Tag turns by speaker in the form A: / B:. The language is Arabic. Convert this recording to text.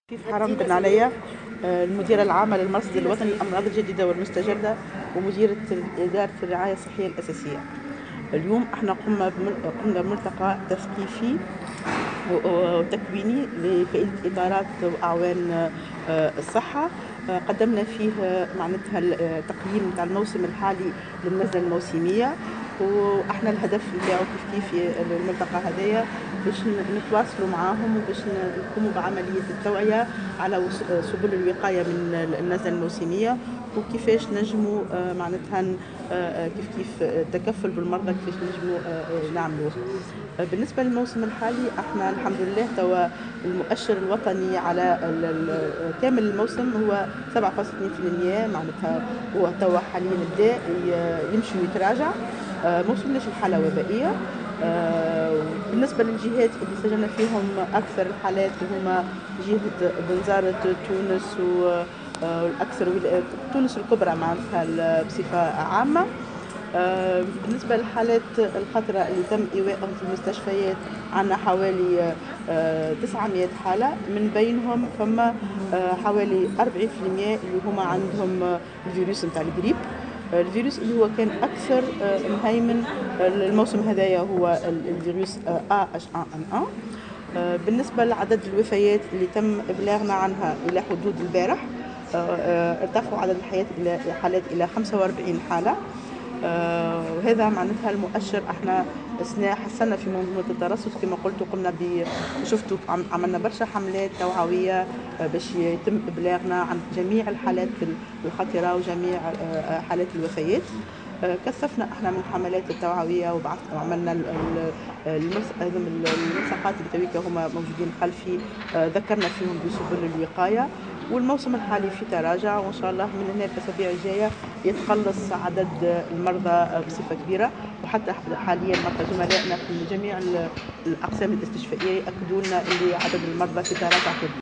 A: كيف حرام بن عليا المديرة العامة للمرصد الوطني للأمراض الجديدة والمستجدة ومديرة إدارة الرعاية الصحية الأساسية. اليوم احنا قمنا بملتقى تثقيفي وتكويني لفائدة إدارات وأعوان الصحة. قدمنا فيه معناتها التقييم نتاع الموسم الحالي للنزلة الموسمية، واحنا الهدف نتاعو كيف في الملتقى هذايا باش نتواصلوا معاهم وباش نقوموا بعملية التوعية على سبل الوقاية من النزلة الموسمية، وكيفاش نجموا معناتها كيف التكفل بالمرضى كيفاش نجموا نعملوه. بالنسبة للموسم الحالي احنا الحمد لله توا المؤشر الوطني على كامل الموسم هو 7.2%، معناتها هو توا حاليا بدا يمشي ويتراجع. موصلناش الحالة وبائية. بالنسبة للجهات اللي سجلنا فيهم أكثر الحالات هما جهة بنزرت تونس والأكثر تونس الكبرى معناتها بصفة عامة. بالنسبة للحالات الخطرة اللي تم إيواءهم في المستشفيات عنا حوالي 900 حالة، من بينهم فما حوالي 40% اللي هما عندهم الفيروس نتاع الجريب. الفيروس اللي هو كان أكثر مهيمن الموسم هذايا هو الفيروس AH1N1. بالنسبة لعدد الوفيات اللي تم إبلاغنا عنها إلى حدود البارح، ارتفعوا عدد الحالات إلى 45 حالة. وهذا معناتها المؤشر احنا حسنا في منظومة الترصد كما قلت، قمنا شفتوا عملنا برشا حملات توعوية باش يتم إبلاغنا عن جميع الحالات الخطرة وجميع حالات الوفيات. كثفنا احنا من الحملات التوعوية وعملنا الملصقات اللي تويكا هما موجودين خلفي، ذكرنا فيهم بسبل الوقاية. والموسم الحالي في تراجع، وإن شاء الله من هنا الأسابيع الجاية يتقلص عدد المرضى بصفة كبيرة. وحتى حاليا مرضى زملائنا في جميع الأقسام الاستشفائية يأكدوا لنا أن عدد المرضى في تراجع كبير.